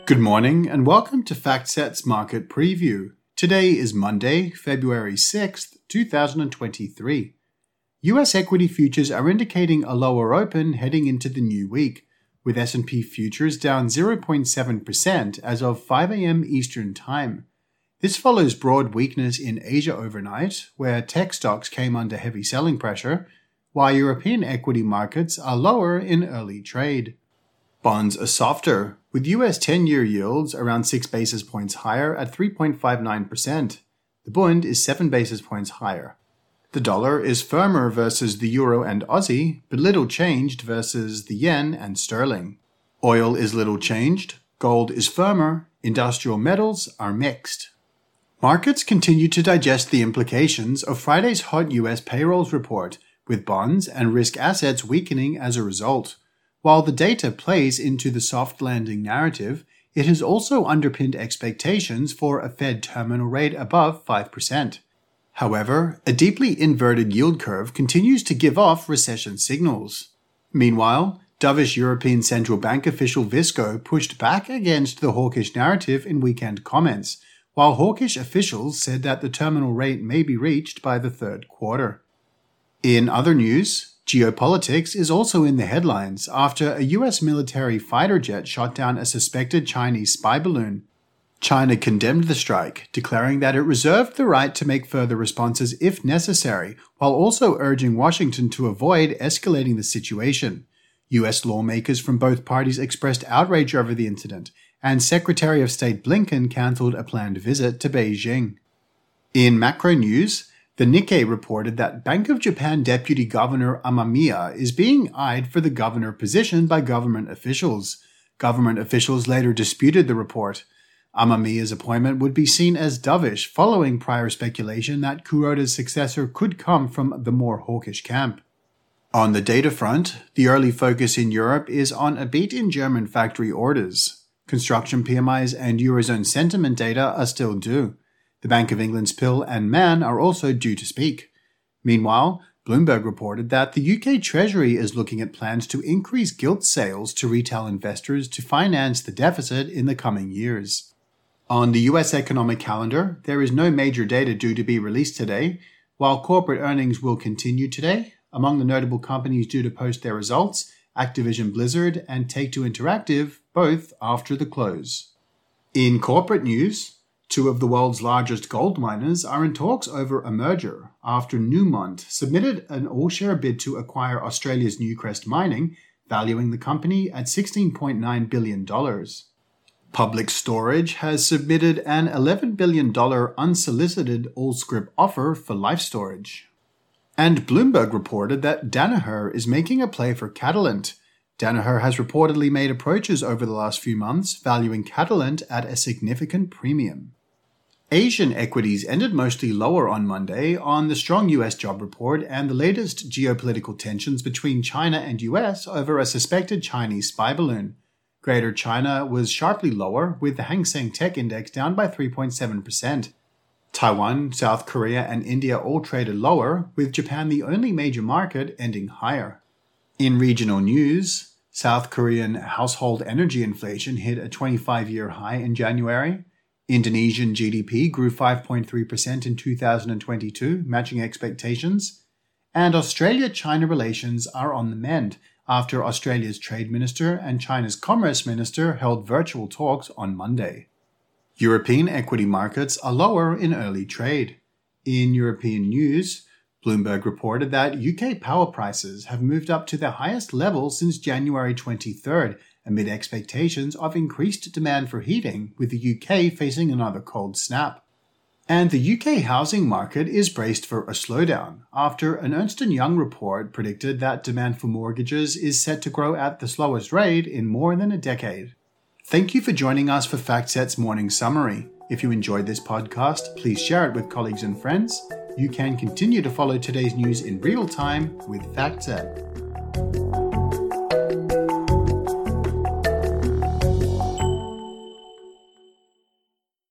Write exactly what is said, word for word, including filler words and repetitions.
Good morning and welcome to FactSet's Market Preview. Today is Monday, February sixth, two thousand twenty-three. U S equity futures are indicating a lower open heading into the new week, with S and P futures down zero point seven percent as of five a.m. Eastern Time. This follows broad weakness in Asia overnight, where tech stocks came under heavy selling pressure, while European equity markets are lower in early trade. Bonds are softer, with U S ten-year yields around six basis points higher at three point five nine percent. The Bund is seven basis points higher. The dollar is firmer versus the euro and Aussie, but little changed versus the yen and sterling. Oil is little changed, gold is firmer, industrial metals are mixed. Markets continue to digest the implications of Friday's hot U S payrolls report, with bonds and risk assets weakening as a result. While the data plays into the soft landing narrative, it has also underpinned expectations for a Fed terminal rate above five percent. However, a deeply inverted yield curve continues to give off recession signals. Meanwhile, dovish European Central Bank official Visco pushed back against the hawkish narrative in weekend comments, while hawkish officials said that the terminal rate may be reached by the third quarter. In other news, geopolitics is also in the headlines after a U S military fighter jet shot down a suspected Chinese spy balloon. China condemned the strike, declaring that it reserved the right to make further responses if necessary, while also urging Washington to avoid escalating the situation. U S lawmakers from both parties expressed outrage over the incident, and Secretary of State Blinken cancelled a planned visit to Beijing. In macro news, the Nikkei reported that Bank of Japan Deputy Governor Amamiya is being eyed for the governor position by government officials. Government officials later disputed the report. Amamiya's appointment would be seen as dovish following prior speculation that Kuroda's successor could come from the more hawkish camp. On the data front, the early focus in Europe is on a beat in German factory orders. Construction P M Is and Eurozone sentiment data are still due. The Bank of England's Pill and Man are also due to speak. Meanwhile, Bloomberg reported that the U K Treasury is looking at plans to increase gilt sales to retail investors to finance the deficit in the coming years. On the U S economic calendar, there is no major data due to be released today, while corporate earnings will continue today. Among the notable companies due to post their results, Activision Blizzard and Take-Two Interactive, both after the close. In corporate news, two of the world's largest gold miners are in talks over a merger after Newmont submitted an all-share bid to acquire Australia's Newcrest Mining, valuing the company at sixteen point nine billion dollars. Public Storage has submitted an eleven billion dollars unsolicited all-scrip offer for Life Storage. And Bloomberg reported that Danaher is making a play for Catalent. Danaher has reportedly made approaches over the last few months, valuing Catalent at a significant premium. Asian equities ended mostly lower on Monday on the strong U S job report and the latest geopolitical tensions between China and U S over a suspected Chinese spy balloon. Greater China was sharply lower, with the Hang Seng Tech Index down by three point seven percent. Taiwan, South Korea, and India all traded lower, with Japan the only major market ending higher. In regional news, South Korean household energy inflation hit a twenty-five-year high in January. Indonesian G D P grew five point three percent in two thousand twenty-two, matching expectations. And Australia-China relations are on the mend after Australia's Trade Minister and China's Commerce Minister held virtual talks on Monday. European equity markets are lower in early trade. In European news, Bloomberg reported that U K power prices have moved up to their highest level since January twenty-third, amid expectations of increased demand for heating, with the U K facing another cold snap. And the U K housing market is braced for a slowdown after an Ernst and Young report predicted that demand for mortgages is set to grow at the slowest rate in more than a decade. Thank you for joining us for FactSet's morning summary. If you enjoyed this podcast, please share it with colleagues and friends. You can continue to follow today's news in real time with FactSet.